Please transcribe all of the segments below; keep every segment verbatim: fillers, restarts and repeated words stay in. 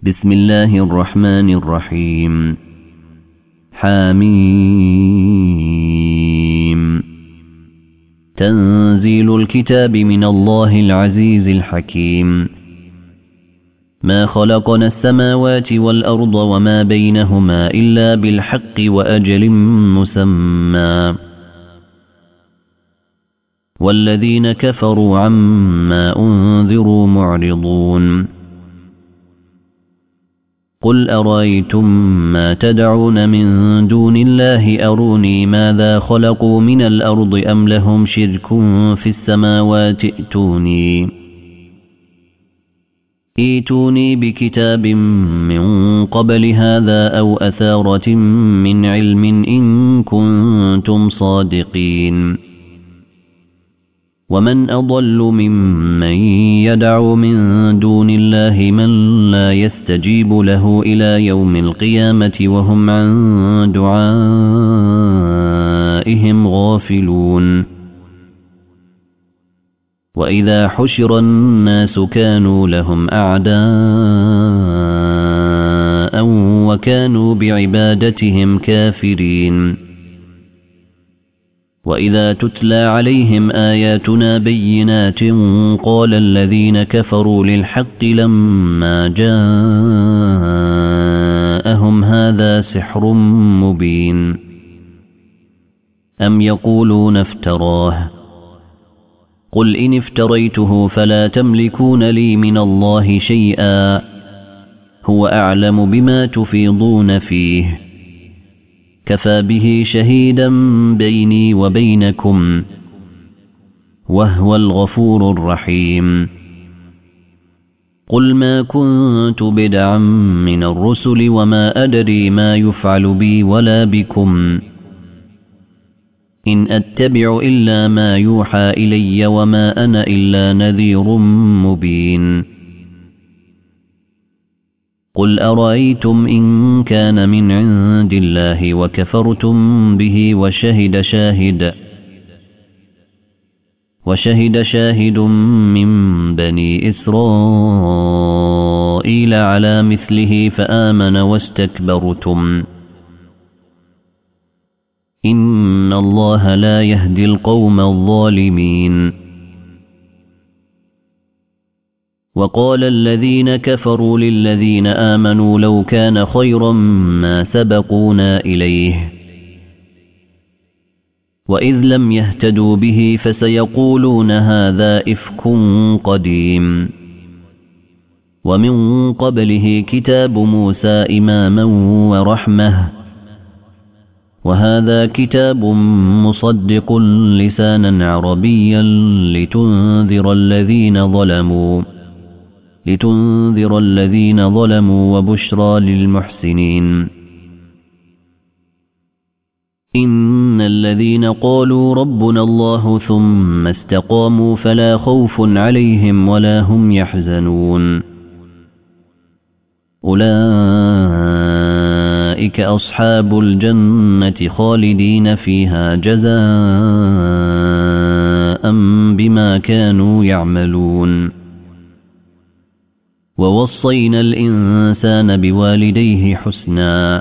بسم الله الرحمن الرحيم. حميم. تنزيل الكتاب من الله العزيز الحكيم. ما خلقنا السماوات والأرض وما بينهما إلا بالحق وأجل مسمى، والذين كفروا عما أنذروا معرضون. قل أرأيتم ما تدعون من دون الله أروني ماذا خلقوا من الأرض أم لهم شرك في السماوات ائتوني ائتوني بكتاب من قبل هذا أو أثارة من علم إن كنتم صادقين. ومن أضل ممن يدعو من دون الله من لا يستجيب له إلى يوم القيامة وهم عن دعائهم غافلون. وإذا حشر الناس كانوا لهم أعداء وكانوا بعبادتهم كافرين. وإذا تتلى عليهم آياتنا بينات قال الذين كفروا للحق لما جاءهم هذا سحر مبين. أم يقولون افتراه قل إن افتريته فلا تملكون لي من الله شيئا هو أعلم بما تفيضون فيه كفى به شهيدا بيني وبينكم وهو الغفور الرحيم. قل ما كنت بدعا من الرسل وما أدري ما يفعل بي ولا بكم إن أتبع إلا ما يوحى إلي وما أنا إلا نذير مبين. قل أرأيتم إن كان من عند الله وكفرتم به وشهد شاهد وشهد شاهد من بني إسرائيل على مثله فآمن واستكبرتم إن الله لا يهدي القوم الظالمين. وقال الذين كفروا للذين آمنوا لو كان خيرا ما سبقونا إليه وإذ لم يهتدوا به فسيقولون هذا إفك قديم. ومن قبله كتاب موسى إماما ورحمة وهذا كتاب مصدق لسانا عربيا لتنذر الذين ظلموا لتنذر الذين ظلموا وبشرى للمحسنين. إن الذين قالوا ربنا الله ثم استقاموا فلا خوف عليهم ولا هم يحزنون أولئك أصحاب الجنة خالدين فيها جزاء بما كانوا يعملون. ووصينا الإنسان بوالديه حسنا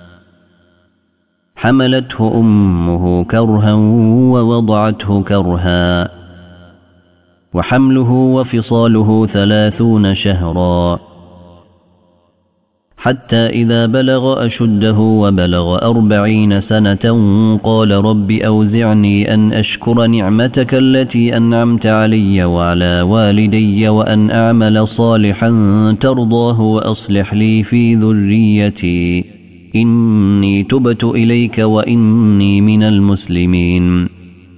حملته أمه كرها ووضعته كرها وحمله وفصاله ثلاثون شهرا حتى إذا بلغ أشده وبلغ أربعين سنة قال رب أوزعني أن أشكر نعمتك التي أنعمت علي وعلى والدي وأن أعمل صالحا ترضاه وأصلح لي في ذريتي إني تبت إليك وإني من المسلمين.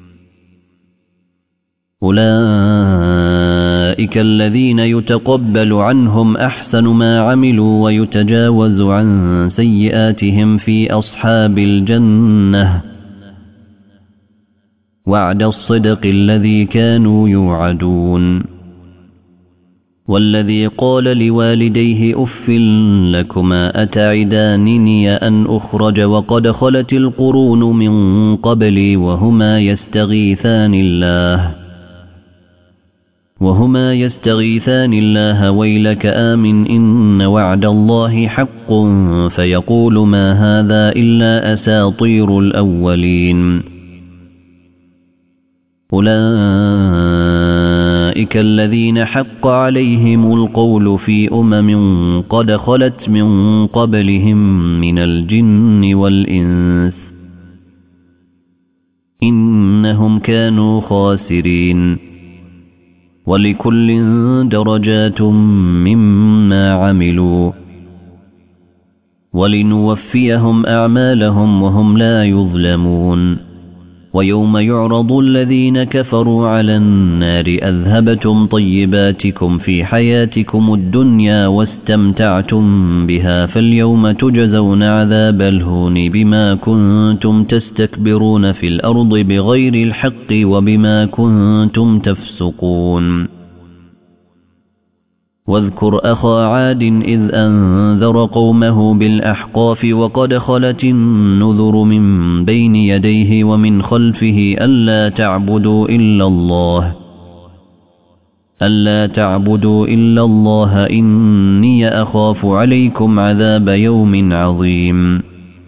أولئك الذين يتقبل عنهم أحسن ما عملوا ويتجاوز عن سيئاتهم في أصحاب الجنة وعد الصدق الذي كانوا يوعدون. والذي قال لوالديه أف لكما أتعدانني أن أخرج وقد خلت القرون من قبلي وهما يستغيثان الله وهما يستغيثان الله ويلك آمن إن وعد الله حق فيقول ما هذا إلا أساطير الأولين أولئك الذين حق عليهم القول في أمم قد خلت من قبلهم من الجن والإنس إنهم كانوا خاسرين ولكل درجات مما عملوا ولنوفيهم أعمالهم وهم لا يظلمون ويوم يعرض الذين كفروا على النار أذهبتم طيباتكم في حياتكم الدنيا واستمتعتم بها فاليوم تجزون عذاب الهون بما كنتم تستكبرون في الأرض بغير الحق وبما كنتم تفسقون واذكر أخا عاد إذ أنذر قومه بالأحقاف وقد خلت النذر من بين يديه ومن خلفه ألا تعبدوا إلا الله ألا تعبدوا إلا الله إني أخاف عليكم عذاب يوم عظيم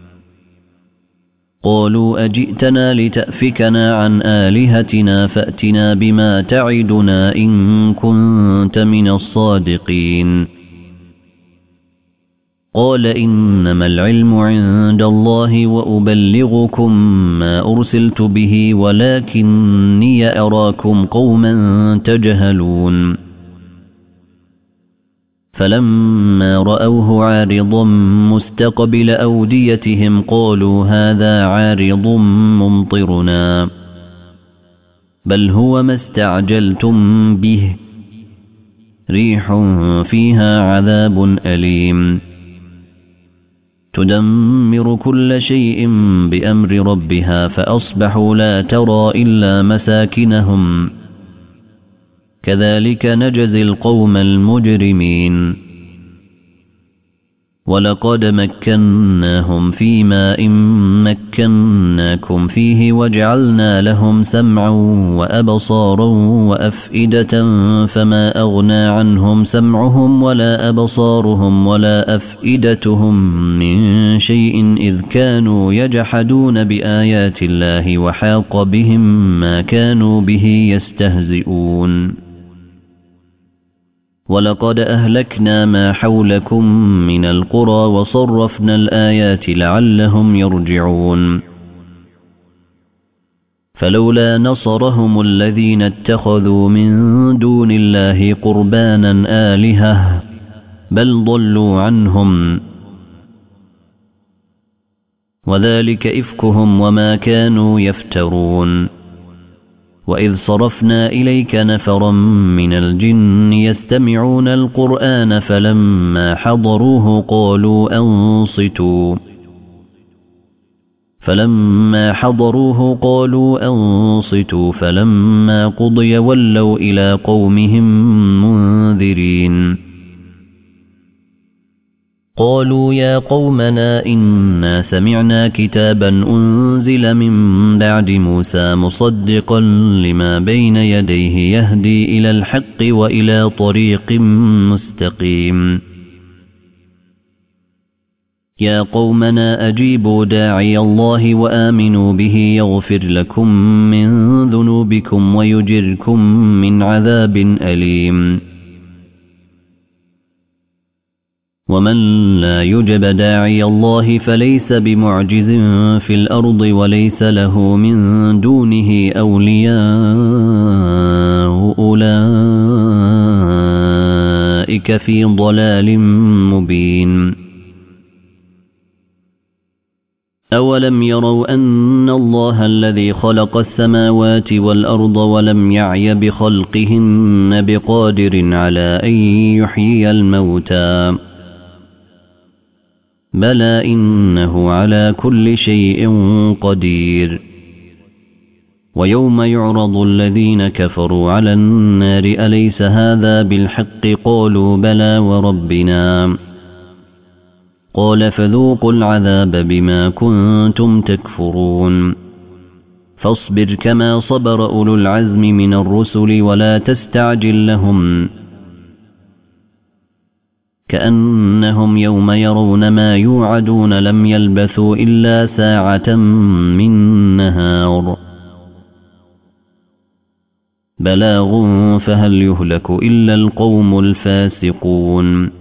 قالوا أجئتنا لتأفكنا عن آلهتنا فأتنا بما تعدنا إن كنت من الصادقين قال إنما العلم عند الله وأبلغكم ما أرسلت به ولكني أراكم قوما تجهلون فلما رأوه عارضا مستقبل أوديتهم قالوا هذا عارض ممطرنا بل هو ما استعجلتم به ريح فيها عذاب أليم تدمر كل شيء بأمر ربها فأصبحوا لا ترى إلا مساكنهم كذلك نجزي القوم المجرمين ولقد مكناهم في ماء مكناكم فيه وجعلنا لهم سمعا وأبصارا وأفئدة فما أغنى عنهم سمعهم ولا أبصارهم ولا أفئدتهم من شيء إذ كانوا يجحدون بآيات الله وحاق بهم ما كانوا به يستهزئون ولقد أهلكنا ما حولكم من القرى وصرفنا الآيات لعلهم يرجعون فلولا نصرهم الذين اتخذوا من دون الله قربانا آلهة بل ضلوا عنهم وذلك إفكهم وما كانوا يفترون وإذ صرفنا إليك نفرا من الجن يستمعون القرآن فلما حضروه قالوا أنصتوا فلما حضروه قالوا أنصتوا فلما قضي ولوا إلى قومهم منذرين قالوا يا قومنا إنا سمعنا كتابا أنزل من بعد موسى مصدقا لما بين يديه يهدي إلى الحق وإلى طريق مستقيم يا قومنا أجيبوا داعي الله وآمنوا به يغفر لكم من ذنوبكم ويجركم من عذاب أليم ومن لا يجب داعي الله فليس بمعجز في الأرض وليس له من دونه أولياء أولئك في ضلال مبين أولم يروا أن الله الذي خلق السماوات والأرض ولم يعي بخلقهن بقادر على أن يحيي الموتى بلى إنه على كل شيء قدير ويوم يعرض الذين كفروا على النار أليس هذا بالحق قالوا بلى وربنا قال فذوقوا العذاب بما كنتم تكفرون فاصبر كما صبر أولو العزم من الرسل ولا تستعجل لهم كأنهم يوم يرون ما يوعدون لم يلبثوا إلا ساعة من نهار بلاغ فهل يهلك إلا القوم الفاسقون